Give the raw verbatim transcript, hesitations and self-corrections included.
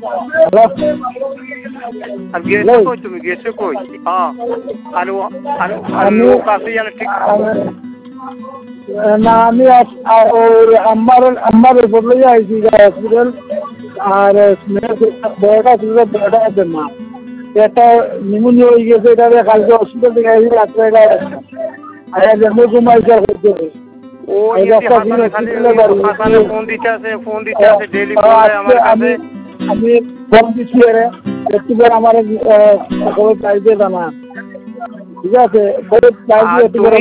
আর গেছো কই তুমি গেছো কই? হ্যাঁ আর আর আর লোক আছে জানে ঠিক না আমি আমার আমার বদলে আইছি হসপিটাল আর বড়টা ছিল বড়টা দেন না এটা নিউমোনিয়া হয়ে গেছে এটা কালকে হসপিটাল থেকে আইছি রাত্রে আর জন্য ঘুমাই যা হচ্ছে ও হাসানে খালি হাসানে ফোন দিতে আছে ফোন দিতে আছে ডেইলি বলে আমার কাছে আমি ফোন দিচ্ছি রে একটু করে আমার খবর চাইতে জানা ঠিক আছে খবর চাইছি একটু